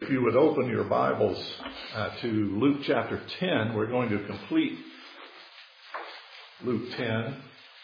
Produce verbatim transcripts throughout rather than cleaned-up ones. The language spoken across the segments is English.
if you would open your Bibles uh, to Luke chapter ten, we're going to complete Luke ten.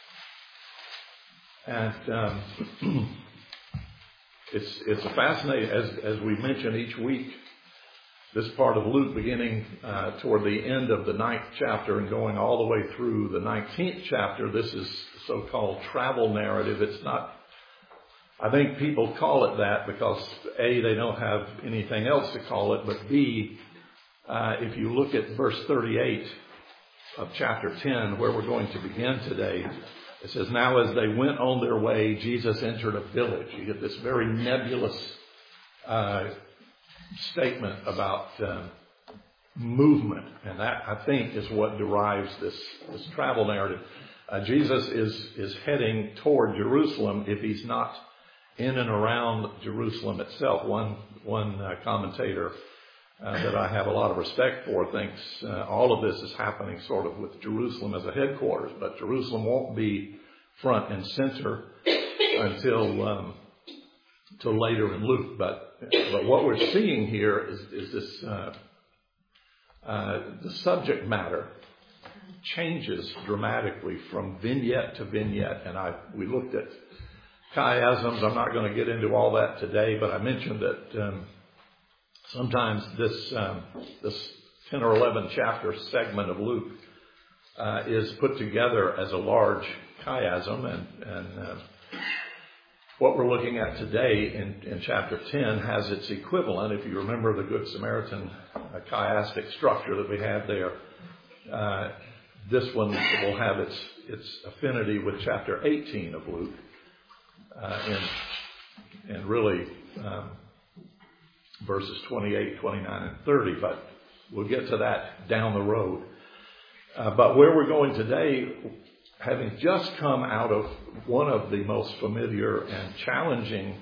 And um, it's it's a fascinating, as, as we mention each week, this part of Luke beginning uh, toward the end of the ninth chapter and going all the way through the nineteenth chapter. This is the so-called travel narrative. It's not, I think people call it that because A, they don't have anything else to call it, but B, uh, if you look at verse thirty-eight of chapter ten, where we're going to begin today, it says, "Now as they went on their way, Jesus entered a village." You get this very nebulous uh, statement about uh, movement, and that, I think, is what derives this, this travel narrative. Uh, Jesus is, is heading toward Jerusalem if he's not in and around Jerusalem itself. One, one uh, commentator uh, that I have a lot of respect for thinks uh, all of this is happening sort of with Jerusalem as a headquarters, but Jerusalem won't be front and center until um, till later in Luke. But but what we're seeing here is, is this uh, uh, the subject matter changes dramatically from vignette to vignette, and I we looked at chiasms. I'm not going to get into all that today, but I mentioned that um, sometimes this um, this ten or eleven chapter segment of Luke uh, is put together as a large chiasm, and, and uh, what we're looking at today in, in chapter ten has its equivalent. If you remember the Good Samaritan uh, chiastic structure that we had there, uh, this one will have its its affinity with chapter eighteen of Luke. Uh, and, and really um, verses twenty-eight, twenty-nine, and thirty, but we'll get to that down the road. Uh, but where we're going today, having just come out of one of the most familiar and challenging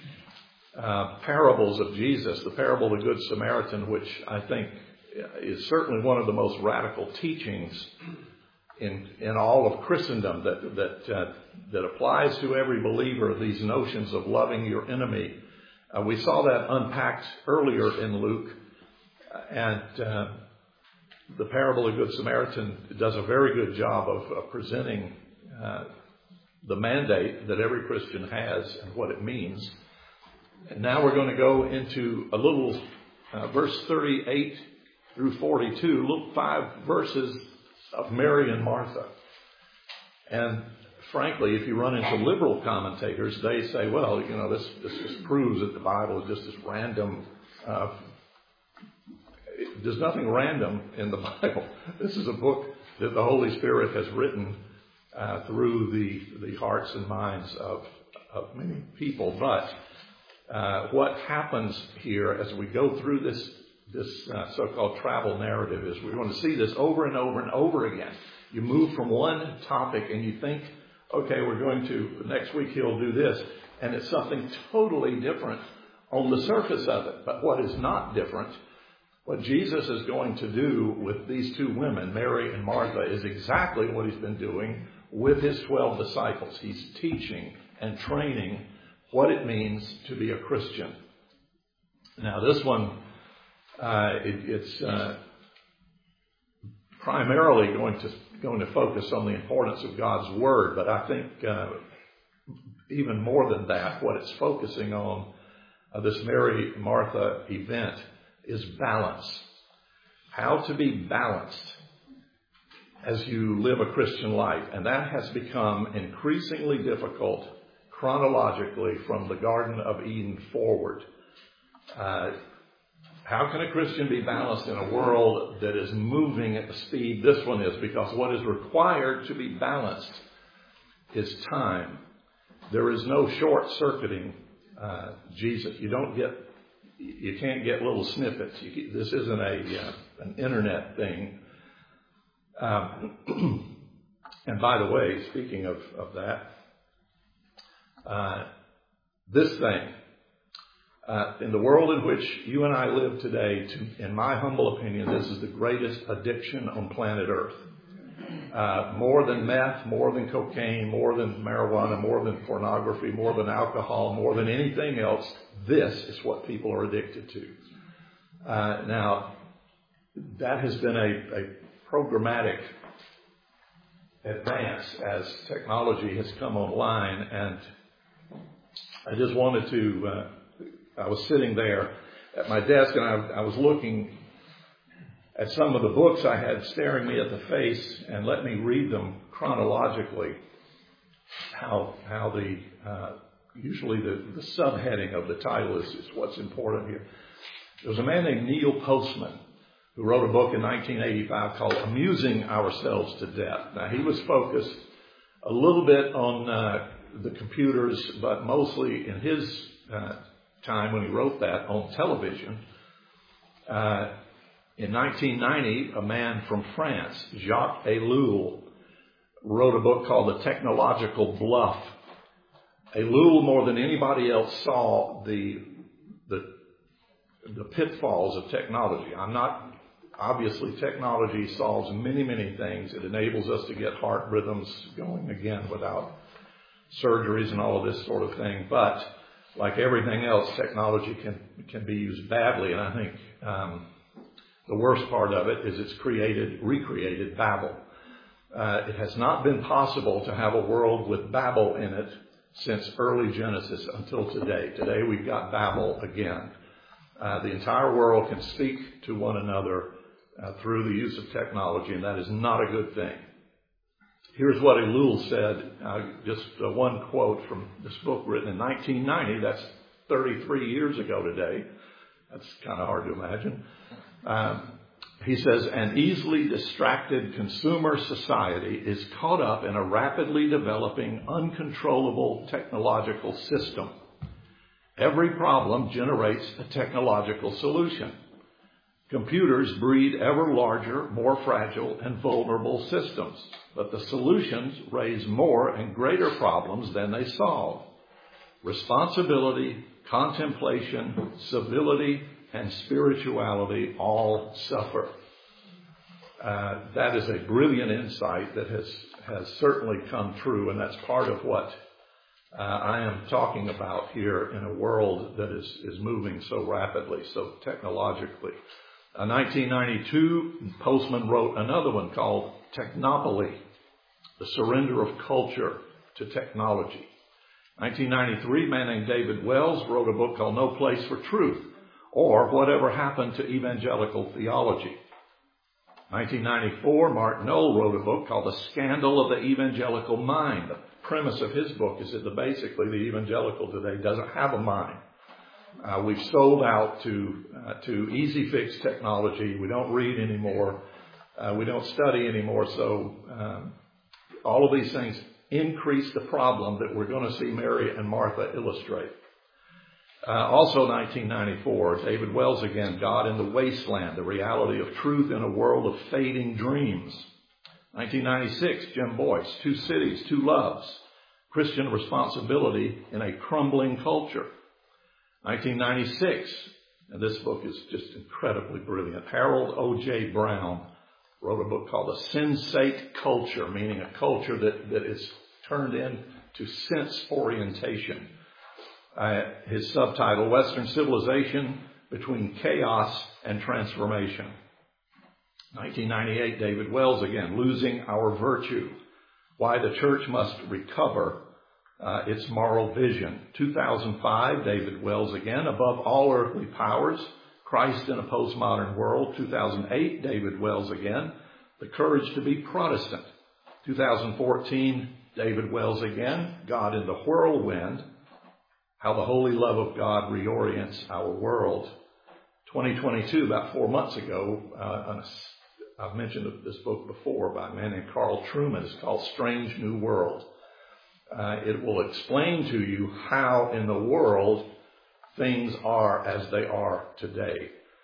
uh, parables of Jesus, the parable of the Good Samaritan, which I think is certainly one of the most radical teachings in in all of Christendom that that uh, that applies to every believer, these notions of loving your enemy. Uh, we saw that unpacked earlier in Luke, and uh, the parable of the Good Samaritan does a very good job of, of presenting uh, the mandate that every Christian has and what it means. And now we're going to go into a little uh, verse thirty-eight through forty-two, look five verses of Mary and Martha. And frankly, if you run into liberal commentators, they say, well, you know, this, this just proves that the Bible is just this random. Uh, there's nothing random in the Bible. This is a book that the Holy Spirit has written uh, through the, the hearts and minds of, of many people. But uh, what happens here as we go through this this uh, so-called travel narrative is we're going to see this over and over and over again. You move from one topic and you think, okay, we're going to, next week he'll do this, and it's something totally different on the surface of it. But what is not different, what Jesus is going to do with these two women, Mary and Martha, is exactly what he's been doing with his twelve disciples. He's teaching and training what it means to be a Christian. Now this one, Uh, it, it's uh, primarily going to going to focus on the importance of God's Word, but I think uh, even more than that, what it's focusing on, uh, this Mary Martha event, is balance. How to be balanced as you live a Christian life, and that has become increasingly difficult chronologically from the Garden of Eden forward. Uh, How can a Christian be balanced in a world that is moving at the speed this one is? Because what is required to be balanced is time. There is no short-circuiting uh, Jesus. You don't get, you can't get little snippets. You, this isn't a uh, an internet thing. Um, and by the way, speaking of of that, uh, this thing. Uh, in the world in which you and I live today, to, in my humble opinion, this is the greatest addiction on planet Earth. Uh, more than meth, more than cocaine, more than marijuana, more than pornography, more than alcohol, more than anything else, this is what people are addicted to. Uh, now, that has been a, a programmatic advance as technology has come online, and I just wanted to, uh, I was sitting there at my desk and I, I was looking at some of the books I had staring me at the face, and let me read them chronologically, how how the, uh, usually the, the subheading of the title is, is what's important here. There was a man named Neil Postman who wrote a book in nineteen eighty-five called Amusing Ourselves to Death. Now, he was focused a little bit on uh, the computers, but mostly in his uh, time when he wrote that on television. Uh, in nineteen ninety, a man from France, Jacques Ellul, wrote a book called The Technological Bluff. Ellul, more than anybody else, saw the the the pitfalls of technology. I'm not Obviously, technology solves many, many things. It enables us to get heart rhythms going again without surgeries and all of this sort of thing. But like everything else, technology can can be used badly. And I think um, the worst part of it is it's created, recreated Babel. Uh, it has not been possible to have a world with Babel in it since early Genesis until today. Today we've got Babel again. Uh, the entire world can speak to one another Uh, through the use of technology, and that is not a good thing. Here's what Ellul said, uh, just uh, one quote from this book written in nineteen ninety. That's thirty-three years ago today. That's kind of hard to imagine. Um, he says, an easily distracted consumer society is caught up in a rapidly developing, uncontrollable technological system. Every problem generates a technological solution. Computers breed ever larger, more fragile, and vulnerable systems, but the solutions raise more and greater problems than they solve. Responsibility, contemplation, civility, and spirituality all suffer. Uh, that is a brilliant insight that has, has certainly come true, and that's part of what uh, I am talking about here in a world that is, is moving so rapidly, so technologically. In nineteen ninety-two, Postman wrote another one called Technopoly, The Surrender of Culture to Technology. nineteen ninety-three, a man named David Wells wrote a book called No Place for Truth, or Whatever Happened to Evangelical Theology. nineteen ninety-four, Mark Noll wrote a book called The Scandal of the Evangelical Mind. The premise of his book is that the, basically the evangelical today doesn't have a mind. Uh, we've sold out to uh, to easy fix technology. We don't read anymore. Uh, we don't study anymore. So um, all of these things increase the problem that we're going to see Mary and Martha illustrate. Uh, also nineteen ninety-four, David Wells again, God in the Wasteland, the reality of truth in a world of fading dreams. nineteen ninety-six, Jim Boyce, Two Cities, Two Loves, Christian Responsibility in a Crumbling Culture. nineteen ninety-six, and this book is just incredibly brilliant. Harold O J Brown wrote a book called The Sensate Culture, meaning a culture that, that is turned into sense orientation. Uh, his subtitle, Western Civilization Between Chaos and Transformation. nineteen ninety-eight, David Wells again, Losing Our Virtue, Why the Church Must Recover Uh, its moral vision. two thousand five, David Wells again, Above All Earthly Powers, Christ in a Postmodern World. two thousand eight, David Wells again, The Courage to be Protestant. two thousand fourteen, David Wells again, God in the Whirlwind, How the Holy Love of God Reorients Our World. twenty twenty-two, about four months ago, uh, I've mentioned this book before by a man named Carl Trueman. It's called Strange New World. Uh, it will explain to you how in the world things are as they are today.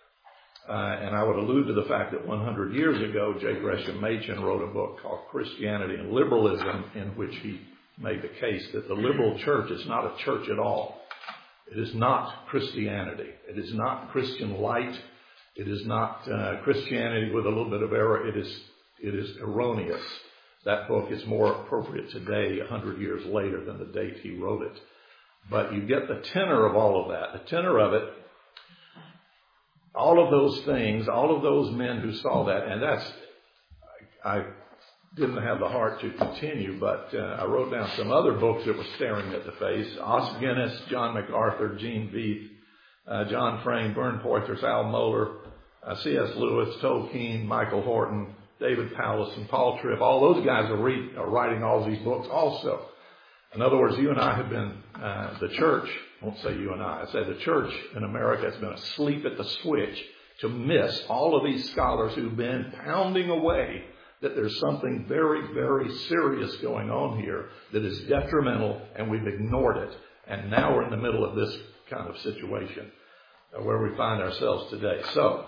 Uh, and I would allude to the fact that one hundred years ago, J. Gresham Machen wrote a book called Christianity and Liberalism, in which he made the case that the liberal church is not a church at all. It is not Christianity. It is not Christian light. It is not uh, Christianity with a little bit of error. It is, it is erroneous. That book is more appropriate today, a hundred years later, than the date he wrote it. But you get the tenor of all of that. The tenor of it, all of those things, all of those men who saw that, and that's, I, I didn't have the heart to continue, but uh, I wrote down some other books that were staring at the face. Os Guinness, John MacArthur, Gene Veith, uh, John Frame, Vern Poythress, Al Mohler, uh, C S Lewis, Tolkien, Michael Horton, David Powlison, Paul Tripp. All those guys are, read, are writing all these books also. In other words, you and I have been, uh, the church, I won't say you and I, I say the church in America has been asleep at the switch to miss all of these scholars who've been pounding away that there's something very, very serious going on here that is detrimental, and we've ignored it. And now we're in the middle of this kind of situation uh, where we find ourselves today. So,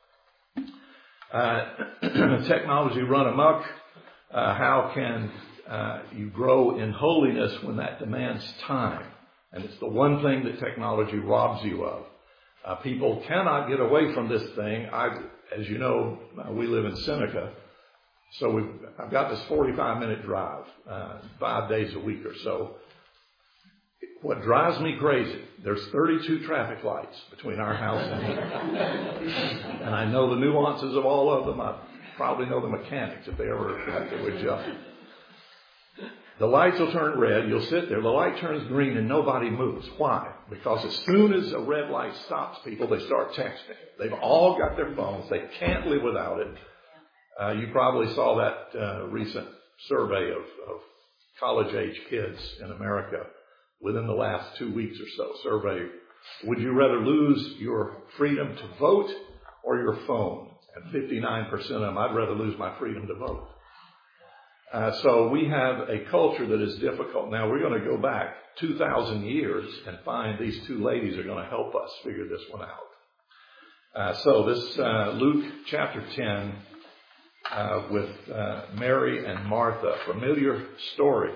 uh, technology run amok. Uh, how can uh, you grow in holiness when that demands time? And it's the one thing that technology robs you of. Uh, people cannot get away from this thing. I, as you know, uh, we live in Seneca. So we've, I've got this forty-five minute drive, uh, five days a week or so. What drives me crazy, there's thirty-two traffic lights between our house and here. And I know the nuances of all of them. I probably know the mechanics if they ever have to adjust. The lights will turn red. You'll sit there. The light turns green and nobody moves. Why? Because as soon as a red light stops people, they start texting. They've all got their phones. They can't live without it. Uh, you probably saw that uh, recent survey of, of college-age kids in America within the last two weeks or so. Survey, would you rather lose your freedom to vote or your phone? And fifty-nine percent of them, I'd rather lose my freedom to vote. Uh, so we have a culture that is difficult. Now, we're going to go back two thousand years and find these two ladies are going to help us figure this one out. Uh, so this uh, Luke chapter ten, Uh, with uh, Mary and Martha. Familiar story.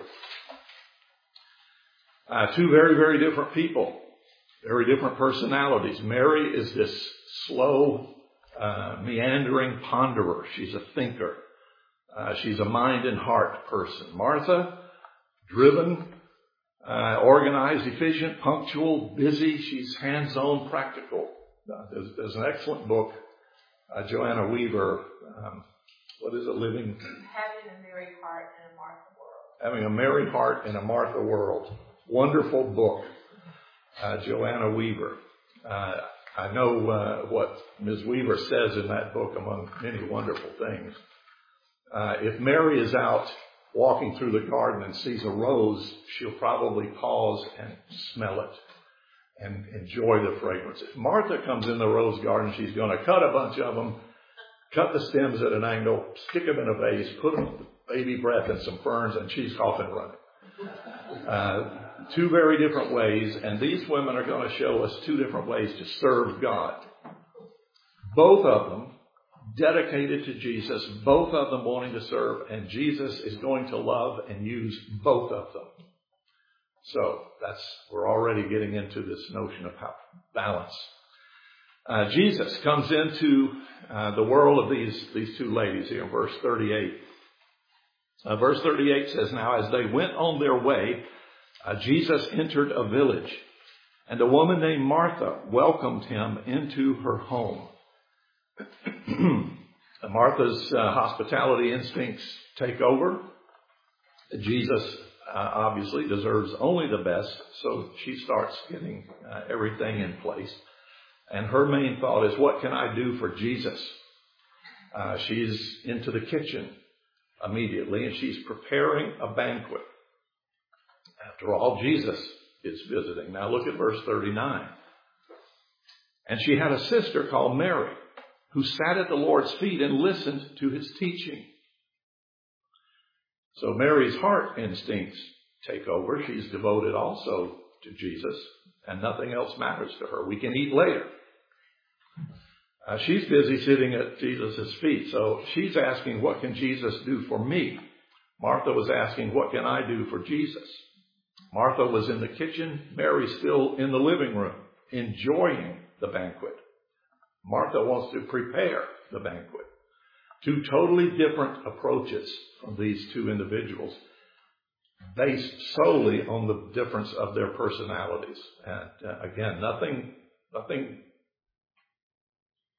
Uh, two very, very different people. Very different personalities. Mary is this slow, uh, meandering ponderer. She's a thinker. Uh, she's a mind and heart person. Martha, driven, uh, organized, efficient, punctual, busy. She's hands-on, practical. Uh, there's, there's an excellent book, uh, Joanna Weaver, um, what is it, living? Having a Mary heart in a Martha world. Having a Mary heart in a Martha world. Wonderful book, uh, Joanna Weaver. Uh, I know uh, what Miz Weaver says in that book, among many wonderful things. Uh, if Mary is out walking through the garden and sees a rose, she'll probably pause and smell it and enjoy the fragrance. If Martha comes in the rose garden, she's going to cut a bunch of them, cut the stems at an angle, stick them in a vase, put them baby breath and some ferns, and she's off and running. Uh, two very different ways, and these women are going to show us two different ways to serve God. Both of them dedicated to Jesus, both of them wanting to serve, and Jesus is going to love and use both of them. So that's, we're already getting into this notion of how balance. Uh, Jesus comes into uh, the world of these, these two ladies here in verse thirty-eight. Uh, verse thirty-eight says, "Now as they went on their way, uh, Jesus entered a village, and a woman named Martha welcomed him into her home." Martha's uh, hospitality instincts take over. Jesus uh, obviously deserves only the best, so she starts getting uh, everything in place. And her main thought is, what can I do for Jesus? Uh, she's into the kitchen immediately, and she's preparing a banquet. After all, Jesus is visiting. Now look at verse thirty-nine. "And she had a sister called Mary, who sat at the Lord's feet and listened to his teaching." So Mary's heart instincts take over. She's devoted also to Jesus, and nothing else matters to her. We can eat later. Uh, she's busy sitting at Jesus' feet, so she's asking, what can Jesus do for me? Martha was asking, what can I do for Jesus? Martha was in the kitchen. Mary's still in the living room, enjoying the banquet. Martha wants to prepare the banquet. Two totally different approaches from these two individuals, based solely on the difference of their personalities. And uh, again, nothing, nothing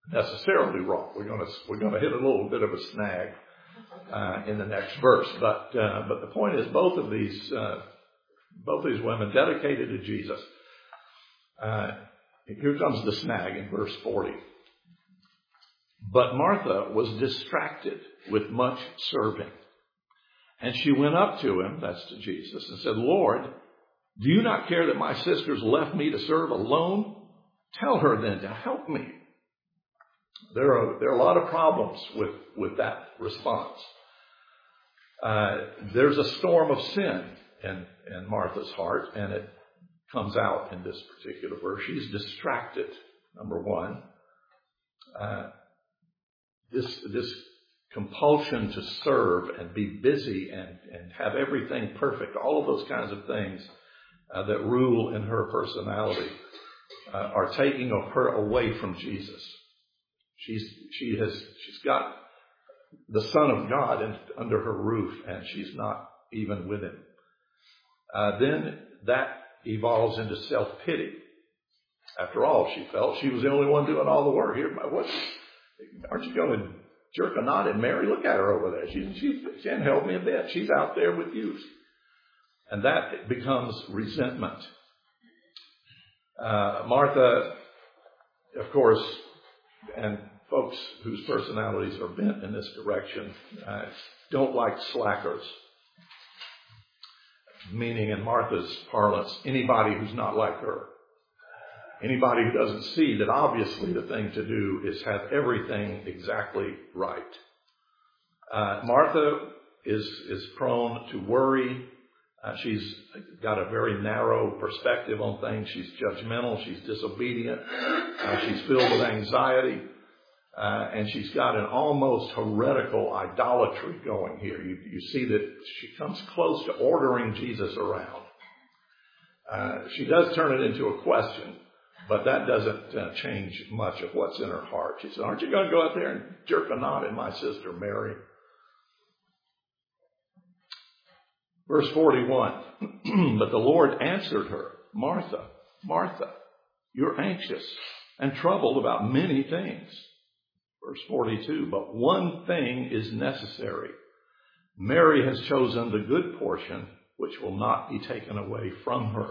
necessarily wrong. We're going to we're going to hit a little bit of a snag uh, in the next verse, but uh, but the point is, both of these uh, both of these women dedicated to Jesus. Uh, here comes the snag in verse forty. But Martha was distracted with much serving, and she went up to him, that's to Jesus, and said, "Lord, do you not care that my sisters left me to serve alone? Tell her then to help me." There are there are a lot of problems with, with that response. Uh, there's a storm of sin in, in Martha's heart, and it comes out in this particular verse. She's distracted, number one. Uh, this this compulsion to serve and be busy and, and have everything perfect, all of those kinds of things uh, that rule in her personality uh, are taking her away from Jesus. She's she has she's got the Son of God in, under her roof, and she's not even with him. Uh, then that evolves into self-pity. After all, she felt she was the only one doing all the work. Here, what? Aren't you going to jerk a knot in Mary? Look at her over there. She, she, she can't help me a bit. She's out there with you. And that becomes resentment. Uh, Martha, of course, and folks whose personalities are bent in this direction, uh, don't like slackers. Meaning, in Martha's parlance, anybody who's not like her. Anybody who doesn't see that obviously the thing to do is have everything exactly right. Uh, Martha is, is prone to worry. Uh, she's got a very narrow perspective on things. She's judgmental. She's disobedient. Uh, she's filled with anxiety. Uh, and she's got an almost heretical idolatry going here. You, you see that she comes close to ordering Jesus around. Uh, she does turn it into a question, but that doesn't uh, change much of what's in her heart. She said, "Aren't you going to go out there and jerk a knot in my sister Mary?" Verse forty-one, but the Lord answered her, "Martha, Martha, you're anxious and troubled about many things." Verse forty-two, but one thing is necessary. Mary has chosen the good portion, which will not be taken away from her.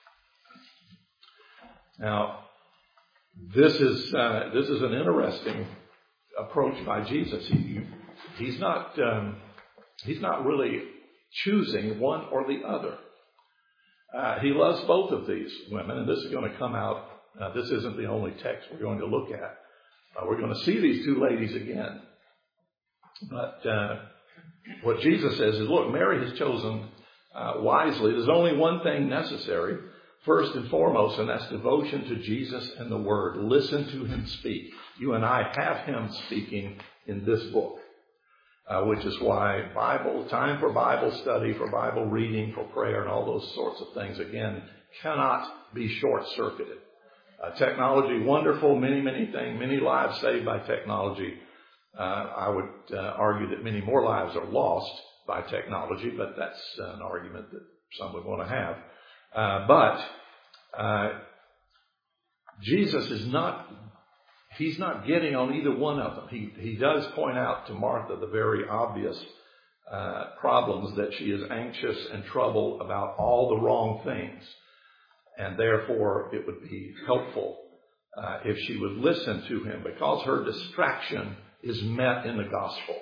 Now, this is uh, this is an interesting approach by Jesus. He, he's not um, he's not really choosing one or the other. Uh, he loves both of these women, and this is going to come out. Uh, this isn't the only text we're going to look at. Uh, we're going to see these two ladies again. But uh, what Jesus says is, look, Mary has chosen uh, wisely. There's only one thing necessary, first and foremost, and that's devotion to Jesus and the Word. Listen to him speak. You and I have him speaking in this book, uh, which is why Bible, time for Bible study, for Bible reading, for prayer, and all those sorts of things, again, cannot be short-circuited. Uh, technology, wonderful, many, many things, many lives saved by technology. Uh, I would uh, argue that many more lives are lost by technology, but that's an argument that some would want to have. Uh, but uh, Jesus is not, he's not getting on either one of them. He, he does point out to Martha the very obvious uh, problems, that she is anxious and troubled about all the wrong things. And therefore, it would be helpful uh, if she would listen to him, because her distraction is met in the gospel.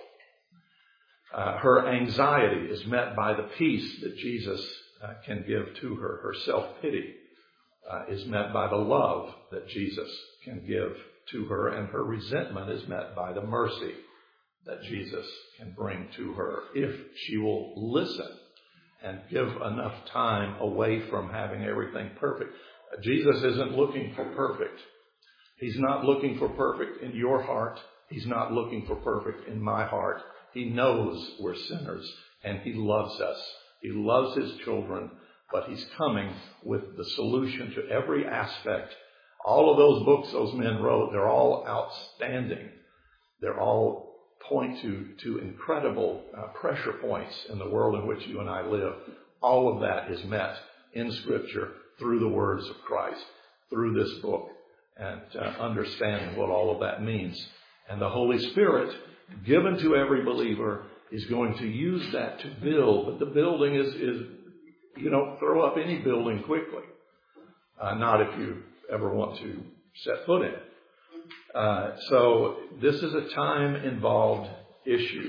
Uh, her anxiety is met by the peace that Jesus uh, can give to her. Her self-pity uh, is met by the love that Jesus can give to her. And her resentment is met by the mercy that Jesus can bring to her, if she will listen and give enough time away from having everything perfect. Jesus isn't looking for perfect. He's not looking for perfect in your heart. He's not looking for perfect in my heart. He knows we're sinners, and he loves us. He loves his children, but he's coming with the solution to every aspect. All of those books those men wrote, they're all outstanding. They're all point to, to incredible uh, pressure points in the world in which you and I live. All of that is met in Scripture through the words of Christ, through this book. and uh, understanding what all of that means. And the Holy Spirit, given to every believer, is going to use that to build. But the building is, is you don't throw up any building quickly. Uh, not if you ever want to set foot in it. Uh, so this is a time-involved issue.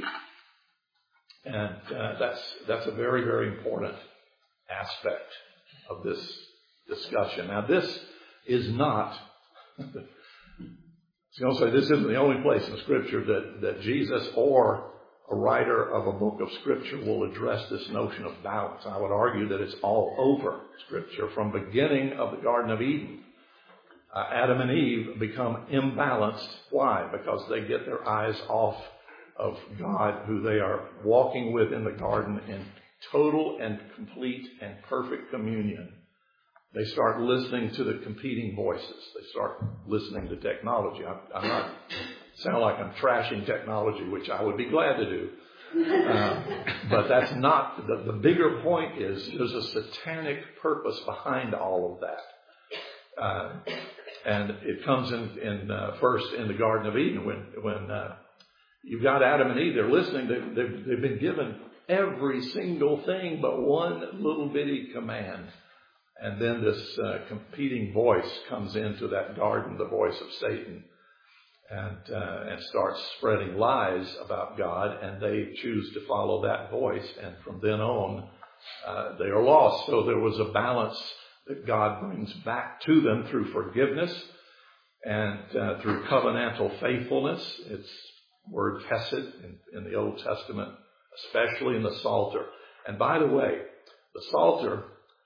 And uh, that's that's a very, very important aspect of this discussion. Now, this is not, I was going to say, this isn't the only place in Scripture that, that Jesus or a writer of a book of Scripture will address this notion of balance. I would argue that it's all over Scripture. From the beginning of the Garden of Eden, uh, Adam and Eve become imbalanced. Why? Because they get their eyes off of God, who they are walking with in the garden in total and complete and perfect communion. They start listening to the competing voices. They start listening to technology. I, I'm not sound like I'm trashing technology, which I would be glad to do. Uh, but that's not, the, the bigger point is there's a satanic purpose behind all of that. Uh, and it comes in, in uh, first in the Garden of Eden when, when uh, you've got Adam and Eve. They're listening. They, they've, they've been given every single thing but one little bitty command. And then this uh, competing voice comes into that garden, the voice of Satan, and uh, and starts spreading lies about God, and they choose to follow that voice, and from then on, uh, they are lost. So there was a balance that God brings back to them through forgiveness and uh, through covenantal faithfulness. It's word hesed in, in the Old Testament, especially in the Psalter. And by the way, the Psalter,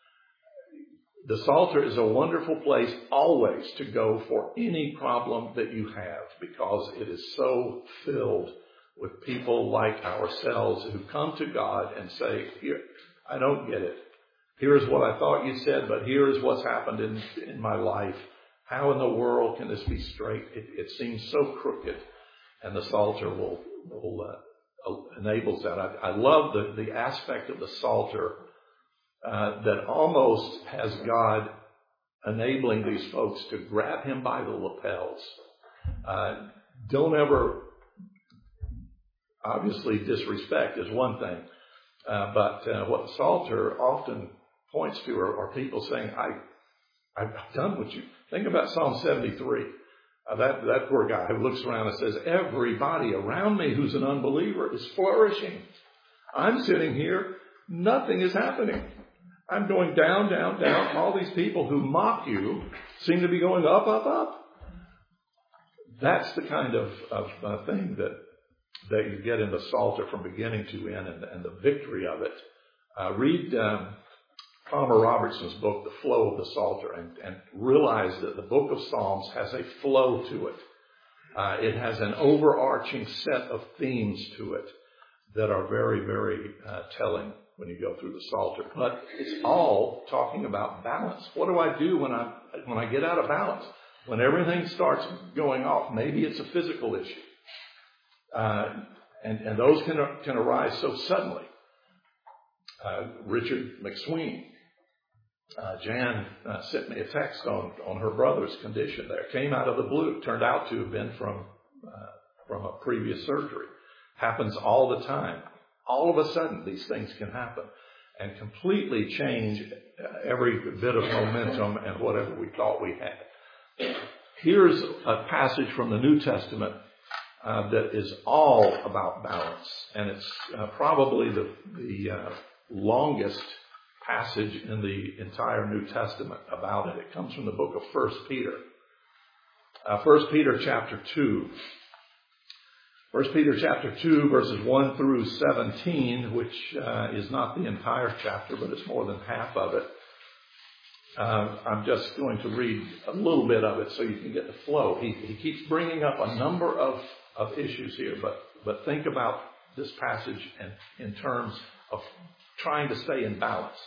the Psalter is a wonderful place always to go for any problem that you have, because it is so filled with people like ourselves who come to God and say, "Here, I don't get it. Here's what I thought you said, but here is what's happened in, in my life. How in the world can this be straight? It, it seems so crooked." And the Psalter will, will uh, enables that. I, I love the, the aspect of the Psalter uh, that almost has God enabling these folks to grab him by the lapels. Uh, don't ever, obviously disrespect is one thing, uh, but uh, what the Psalter often points to are, are people saying, I, I've done what you, think about Psalm seventy-three. Uh, that, that poor guy who looks around and says, everybody around me who's an unbeliever is flourishing. I'm sitting here, nothing is happening. I'm going down, down, down. All these people who mock you seem to be going up, up, up. That's the kind of, of uh, thing that that you get in the Psalter from beginning to end, and, and the victory of it. Uh, read um, Palmer Robertson's book, The Flow of the Psalter, and, and realize that the book of Psalms has a flow to it. Uh, it has an overarching set of themes to it that are very, very uh, telling when you go through the Psalter. But it's all talking about balance. What do I do when I when I get out of balance? When everything starts going off, maybe it's a physical issue. Uh, and, and those can, can arise so suddenly. Uh, Richard McSween, uh, Jan uh, sent me a text on, on her brother's condition there. Came out of the blue. Turned out to have been from, uh, from a previous surgery. Happens all the time. All of a sudden, these things can happen and completely change every bit of momentum and whatever we thought we had. Here's a passage from the New Testament uh, that is all about balance, and it's uh, probably the, the uh, longest passage in the entire New Testament about it. It comes from the book of First Peter. Uh, First Peter chapter two. First Peter chapter two, verses one through seventeen, which uh, is not the entire chapter, but it's more than half of it. Uh, I'm just going to read a little bit of it so you can get the flow. He, he keeps bringing up a number of, of issues here, but, but think about this passage in, in terms of trying to stay in balance.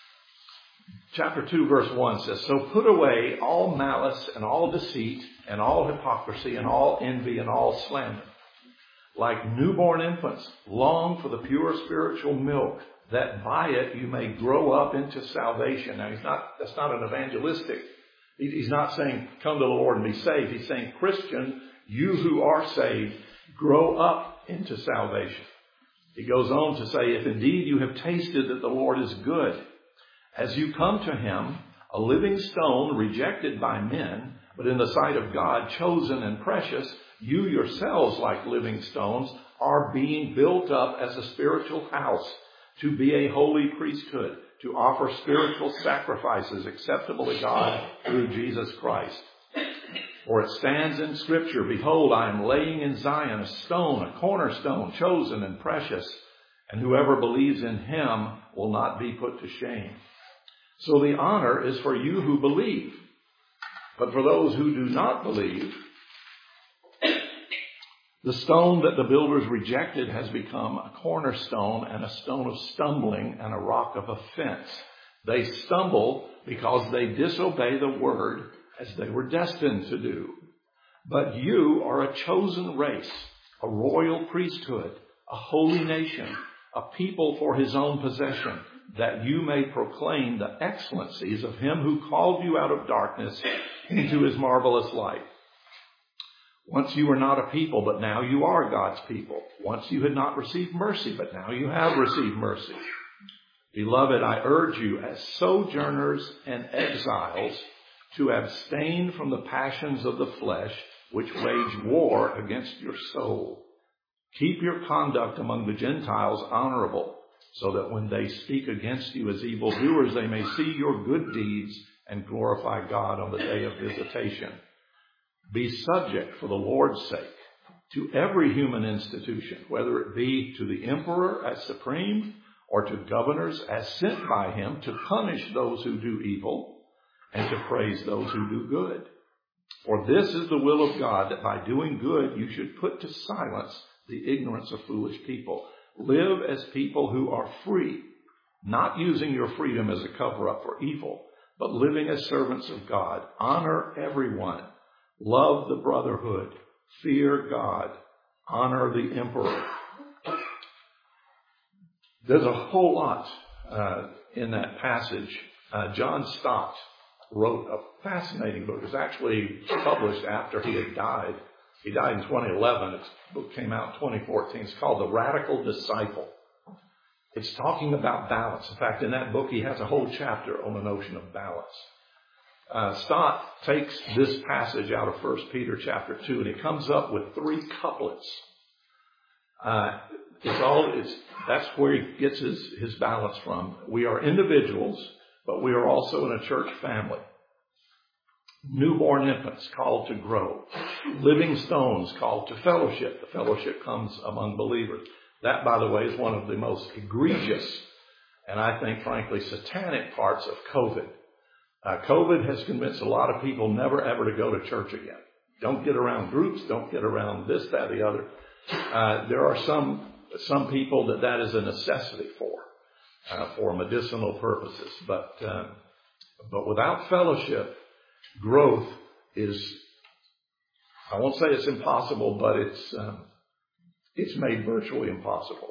Chapter two, verse one says, "So put away all malice and all deceit and all hypocrisy and all envy and all slander. Like newborn infants, long for the pure spiritual milk, that by it you may grow up into salvation." Now, he's not, that's not an evangelistic He's not saying, come to the Lord and be saved. He's saying, Christian, you who are saved, grow up into salvation. He goes on to say, if indeed you have tasted that the Lord is good, as you come to him, a living stone rejected by men, but in the sight of God, chosen and precious, you yourselves, like living stones, are being built up as a spiritual house to be a holy priesthood, to offer spiritual sacrifices acceptable to God through Jesus Christ. For it stands in Scripture, behold, I am laying in Zion a stone, a cornerstone, chosen and precious, and whoever believes in him will not be put to shame. So the honor is for you who believe. But for those who do not believe, the stone that the builders rejected has become a cornerstone and a stone of stumbling and a rock of offense. They stumble because they disobey the word as they were destined to do. But you are a chosen race, a royal priesthood, a holy nation, a people for his own possession, that you may proclaim the excellencies of him who called you out of darkness into his marvelous light. Once you were not a people, but now you are God's people. Once you had not received mercy, but now you have received mercy. Beloved, I urge you as sojourners and exiles to abstain from the passions of the flesh, which wage war against your soul. Keep your conduct among the Gentiles honorable, so that when they speak against you as evildoers, they may see your good deeds and glorify God on the day of visitation. Be subject for the Lord's sake to every human institution, whether it be to the emperor as supreme or to governors as sent by him to punish those who do evil and to praise those who do good. For this is the will of God, that by doing good you should put to silence the ignorance of foolish people. Live as people who are free, not using your freedom as a cover-up for evil, but living as servants of God. Honor everyone. Love the brotherhood. Fear God. Honor the emperor. There's a whole lot uh, in that passage. Uh, John Stott wrote a fascinating book. It was actually published after he had died. He died in twenty eleven. His book came out in twenty fourteen. It's called The Radical Disciple. It's talking about balance. In fact, in that book, he has a whole chapter on the notion of balance. Uh, Stott takes this passage out of First Peter chapter two, and he comes up with three couplets. Uh, it's all, it's, that's where he gets his, his balance from. We are individuals, but we are also in a church family. Newborn infants called to grow. Living stones called to fellowship. The fellowship comes among believers. That, by the way, is one of the most egregious and I think, frankly, satanic parts of COVID. Uh, COVID has convinced a lot of people never ever to go to church again. Don't get around groups. Don't get around this, that, the other. Uh, there are some some people that that is a necessity for, uh, for medicinal purposes. But uh, but without fellowship, growth is, I won't say it's impossible, but it's um, it's made virtually impossible.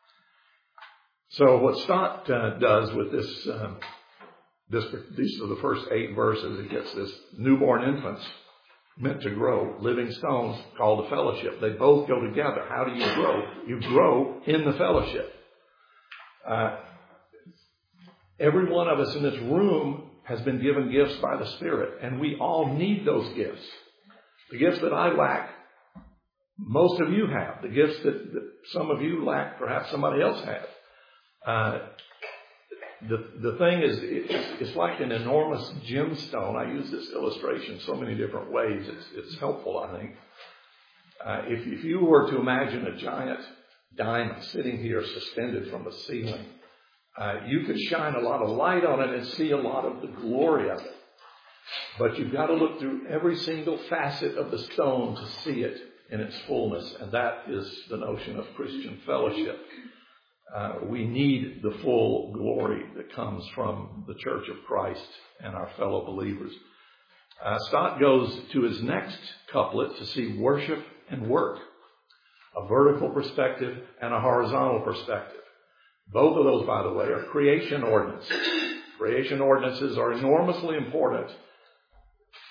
So what Stott uh, does with this, um, this, these are the first eight verses. It gets this: newborn infants meant to grow, living stones called to fellowship. They both go together. How do you grow? You grow in the fellowship. Uh, every one of us in this room has been given gifts by the Spirit, and we all need those gifts. The gifts that I lack, most of you have. The gifts that, that some of you lack, perhaps somebody else has. Uh, the the thing is, it's, it's like an enormous gemstone. I use this illustration so many different ways. It's, it's helpful, I think. Uh, if, if you were to imagine a giant diamond sitting here suspended from the ceiling, uh, you could shine a lot of light on it and see a lot of the glory of it. But you've got to look through every single facet of the stone to see it in its fullness. And that is the notion of Christian fellowship. Uh, we need the full glory that comes from the Church of Christ and our fellow believers. Uh, Stott goes to his next couplet to see worship and work, a vertical perspective and a horizontal perspective. Both of those, by the way, are creation ordinances. Creation ordinances are enormously important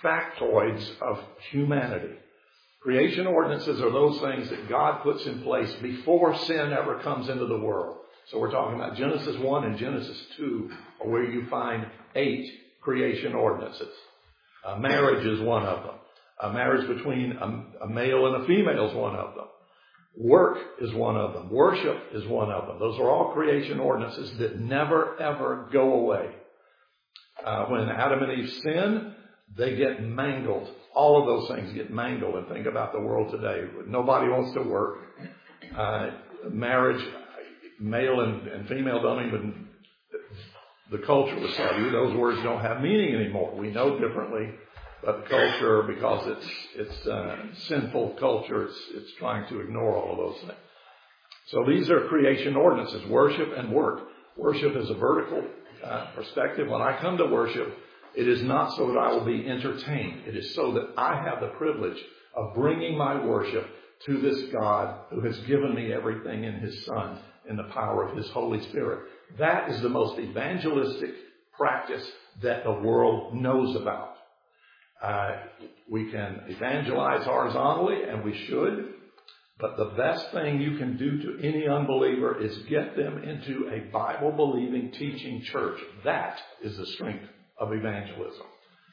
factoids of humanity. Creation ordinances are those things that God puts in place before sin ever comes into the world. So we're talking about Genesis one and Genesis two, where you find eight creation ordinances. Uh, marriage is one of them. A marriage between a, a male and a female is one of them. Work is one of them. Worship is one of them. Those are all creation ordinances that never, ever go away. Uh, when Adam and Eve sin, they get mangled. All of those things get mangled. And think about the world today. Nobody wants to work. Uh, marriage, male and, and female don't even, the culture will tell you those words don't have meaning anymore. We know differently, but the culture, because it's it's uh, sinful culture, it's, it's trying to ignore all of those things. So these are creation ordinances, worship and work. Worship is a vertical uh, perspective. When I come to worship, it is not so that I will be entertained. It is so that I have the privilege of bringing my worship to this God who has given me everything in His Son in the power of His Holy Spirit. That is the most evangelistic practice that the world knows about. Uh, we can evangelize horizontally, and we should, but the best thing you can do to any unbeliever is get them into a Bible-believing, teaching church. That is the strength of evangelism.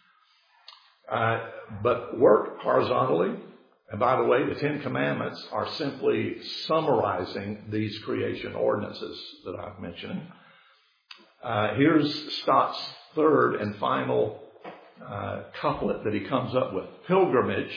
Uh, but work horizontally. And by the way, the Ten Commandments are simply summarizing these creation ordinances that I've mentioned. Uh, here's Stott's third and final uh, couplet that he comes up with. Pilgrimage.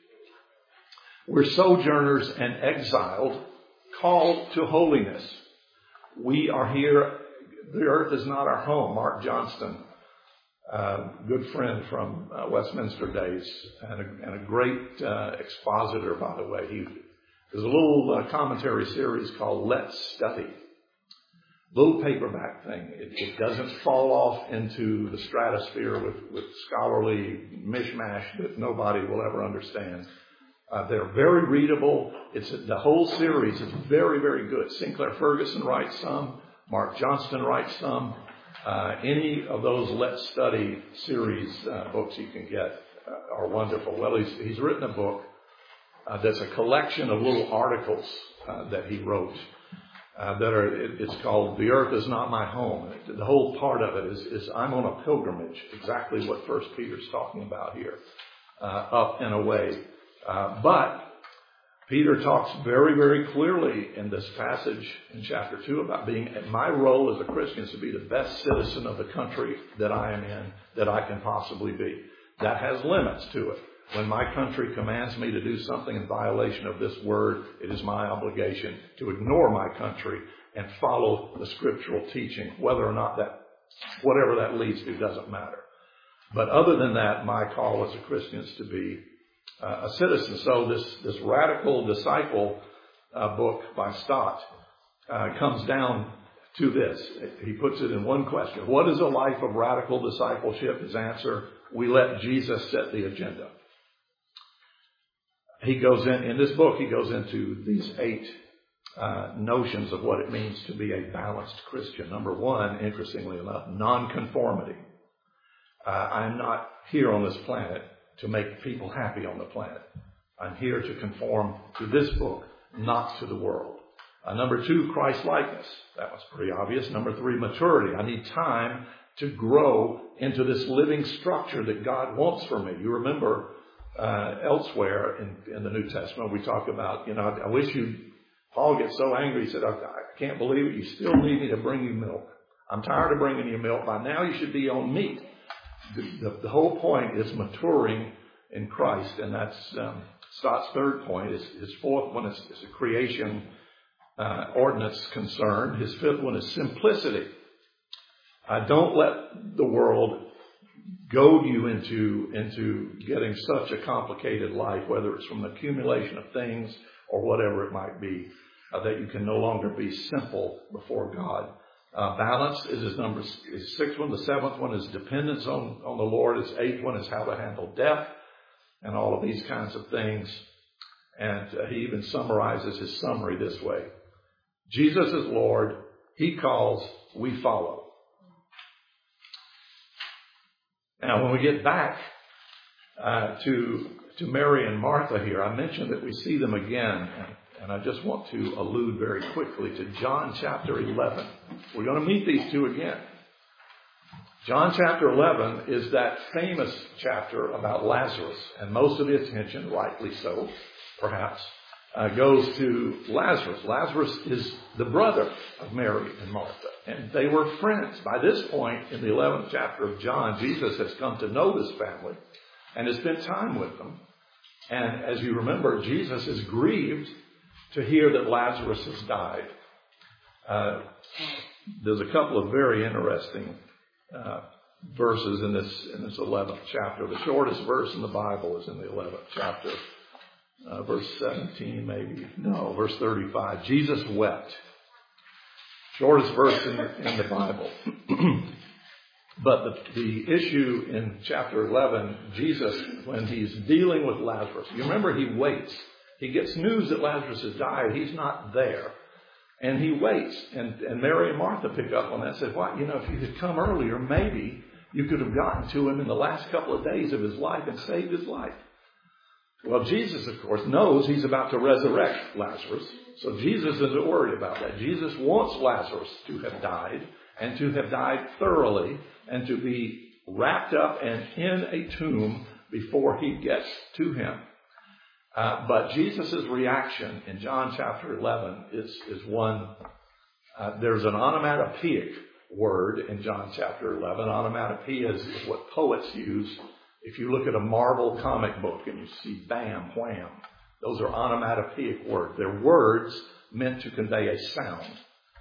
We're sojourners and exiled, called to holiness. We are here. The earth is not our home. Mark Johnston, Uh, good friend from uh, Westminster days, and a, and a great uh, expositor, by the way. He, there's a little uh, commentary series called Let's Study. Little paperback thing. It, it doesn't fall off into the stratosphere with, with scholarly mishmash that nobody will ever understand. Uh, they're very readable. It's the whole series is very, very good. Sinclair Ferguson writes some. Mark Johnston writes some. Uh, any of those Let's Study series uh, books you can get uh, are wonderful. Well, he's, he's written a book uh, that's a collection of little articles uh, that he wrote uh, that are, it, it's called The Earth Is Not My Home. The whole part of it is, is I'm on a pilgrimage, exactly what First Peter's talking about here, uh, up and away. Uh, but Peter talks very, very clearly in this passage in chapter two about being, my role as a Christian is to be the best citizen of the country that I am in, that I can possibly be. That has limits to it. When my country commands me to do something in violation of this word, it is my obligation to ignore my country and follow the scriptural teaching. Whether or not that, whatever that leads to doesn't matter. But other than that, my call as a Christian is to be Uh, a citizen. So this, this radical disciple uh, book by Stott uh, comes down to this. He puts it in one question. What is a life of radical discipleship? His answer, we let Jesus set the agenda. He goes in, in this book, he goes into these eight uh, notions of what it means to be a balanced Christian. Number one, interestingly enough, nonconformity. Uh, I'm not here on this planet to make people happy on the planet. I'm here to conform to this book, not to the world. Uh, number two, Christ-likeness. That was pretty obvious. Number three, maturity. I need time to grow into this living structure that God wants for me. You remember uh, elsewhere in, in the New Testament, we talk about, you know, I, I wish you, Paul gets so angry, he said, I, I can't believe it. You still need me to bring you milk. I'm tired of bringing you milk. By now you should be on meat. The, the, the whole point is maturing in Christ, and that's um, Stott's third point. His, his fourth one is, is a creation uh, ordinance concern. His fifth one is simplicity. Uh, don't let the world goad you into, into getting such a complicated life, whether it's from the accumulation of things or whatever it might be, uh, that you can no longer be simple before God. Uh, balance is his number, his sixth one. The seventh one is dependence on, on the Lord. His eighth one is how to handle death and all of these kinds of things. And uh, he even summarizes his summary this way. Jesus is Lord. He calls, we follow. Now, when we get back uh, to to Mary and Martha here. I mentioned that we see them again, and, and I just want to allude very quickly to John chapter eleven. We're going to meet these two again. John chapter eleven is that famous chapter about Lazarus, and most of the attention, rightly so, perhaps, uh, goes to Lazarus. Lazarus is the brother of Mary and Martha, and they were friends. By this point in the eleventh chapter of John, Jesus has come to know this family and has spent time with them. And as you remember, Jesus is grieved to hear that Lazarus has died. Uh, there's a couple of very interesting Uh, verses in this in this eleventh chapter. The shortest verse in the Bible is in the eleventh chapter, uh, verse seventeen, maybe. No, verse thirty-five. Jesus wept. Shortest verse in the, in the Bible. But the, the issue in chapter eleven, Jesus, when he's dealing with Lazarus, you remember he waits. He gets news that Lazarus has died. He's not there. And he waits, and, and Mary and Martha pick up on that and say, "Why, you know, if you had come earlier, maybe you could have gotten to him in the last couple of days of his life and saved his life." Well, Jesus, of course, knows he's about to resurrect Lazarus, so Jesus isn't worried about that. Jesus wants Lazarus to have died, and to have died thoroughly, and to be wrapped up and in a tomb before he gets to him. Uh, but Jesus' reaction in John chapter eleven is, is one, uh, there's an onomatopoeic word in John chapter eleven. Onomatopoeia is what poets use. If you look at a Marvel comic book and you see bam, wham, those are onomatopoeic words. They're words meant to convey a sound.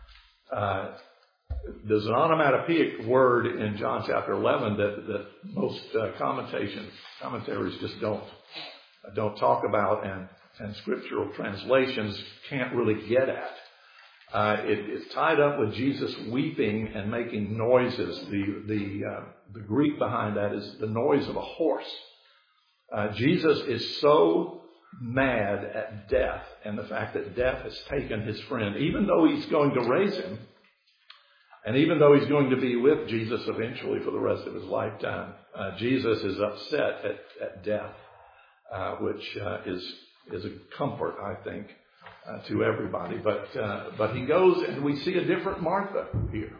Uh, there's an onomatopoeic word in John chapter eleven that, that most uh, commentations, commentaries just don't. don't talk about, and, and scriptural translations can't really get at. Uh, it, it's tied up with Jesus weeping and making noises. The the uh, the Greek behind that is the noise of a horse. Uh, Jesus is so mad at death and the fact that death has taken his friend, even though he's going to raise him, and even though he's going to be with Jesus eventually for the rest of his lifetime. Uh, Jesus is upset at, at death. Uh, which uh, is is a comfort, I think, uh, to everybody. But uh, but he goes, and we see a different Martha here.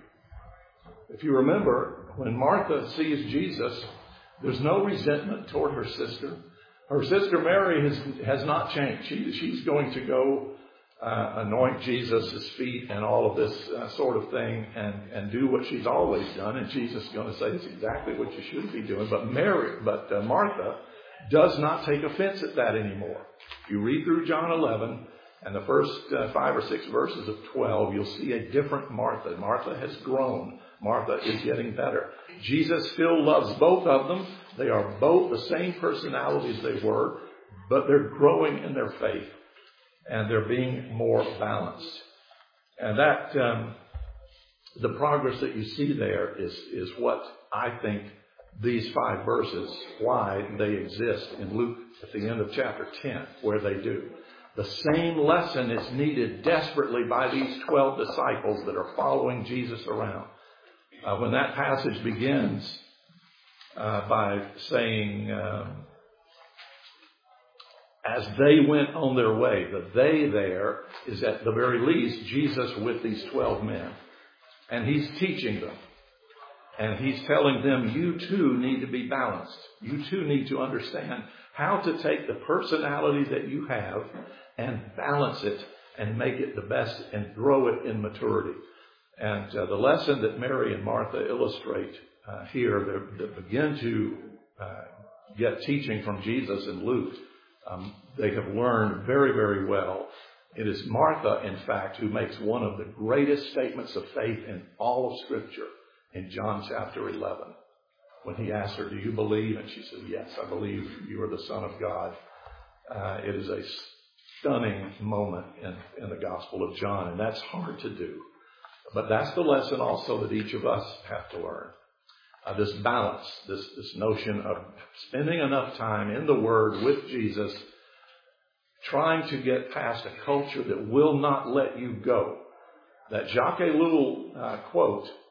If you remember, when Martha sees Jesus, there's no resentment toward her sister. Her sister Mary has has not changed. She, she's going to go uh, anoint Jesus' feet and all of this uh, sort of thing, and, and do what she's always done. And Jesus is going to say it's exactly what you should be doing. But Mary, but uh, Martha does not take offense at that anymore. If you read through John eleven and the first uh, five or six verses of twelve, you'll see a different Martha. Martha has grown. Martha is getting better. Jesus still loves both of them. They are both the same personalities they were, but they're growing in their faith and they're being more balanced. And that, um, the progress that you see there is, is what I think these five verses, why they exist in Luke at the end of chapter ten, where they do. The same lesson is needed desperately by these twelve disciples that are following Jesus around. Uh, when that passage begins uh, by saying, um, as they went on their way, the they there is at the very least Jesus with these twelve men. And he's teaching them. And he's telling them, you too need to be balanced. You too need to understand how to take the personality that you have and balance it and make it the best and grow it in maturity. And uh, the lesson that Mary and Martha illustrate uh, here, that begin to uh, get teaching from Jesus in Luke, um, they have learned very, very well. It is Martha, in fact, who makes one of the greatest statements of faith in all of Scripture. In John chapter eleven, when he asked her, do you believe? And she said, yes, I believe you are the Son of God. Uh, it is a stunning moment in, in the Gospel of John, and that's hard to do. But that's the lesson also that each of us have to learn. Uh, this balance, this, this notion of spending enough time in the Word with Jesus, trying to get past a culture that will not let you go. That Jacques Ellul uh, quote,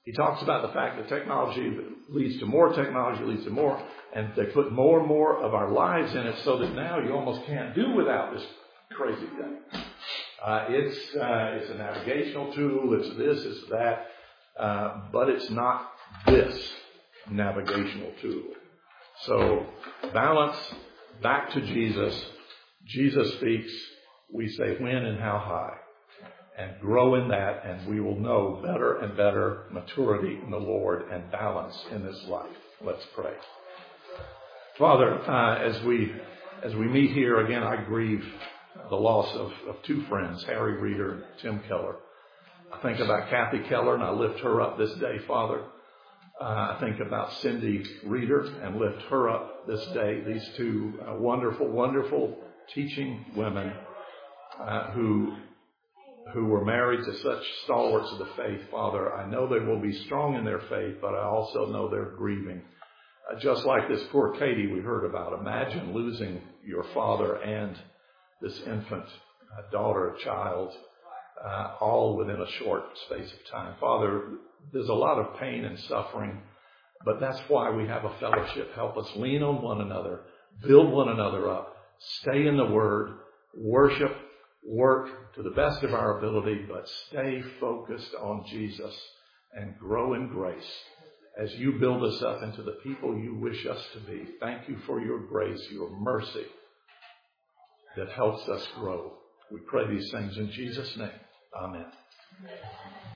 He talks about the fact that technology leads to more, technology leads to more, and they put more and more of our lives in it so that now you almost can't do without this crazy thing. Uh, it's, uh, it's a navigational tool, it's this, it's that, uh, but it's not this navigational tool. So balance, back to Jesus. Jesus speaks, we say when and how high. And grow in that, and we will know better and better maturity in the Lord and balance in this life. Let's pray. Father, uh, as we as we meet here again, I grieve the loss of, of two friends, Harry Reeder and Tim Keller. I think about Kathy Keller, and I lift her up this day, Father. Uh, I think about Cindy Reeder and lift her up this day. These two uh, wonderful, wonderful teaching women uh, who. who were married to such stalwarts of the faith, Father. I know they will be strong in their faith, but I also know they're grieving. Uh, just like this poor Katie we heard about. Imagine losing your father and this infant uh, daughter, child, uh, all within a short space of time. Father, there's a lot of pain and suffering, but that's why we have a fellowship. Help us lean on one another, build one another up, stay in the Word, worship, work to the best of our ability, but stay focused on Jesus and grow in grace as you build us up into the people you wish us to be. Thank you for your grace, your mercy that helps us grow. We pray these things in Jesus' name. Amen.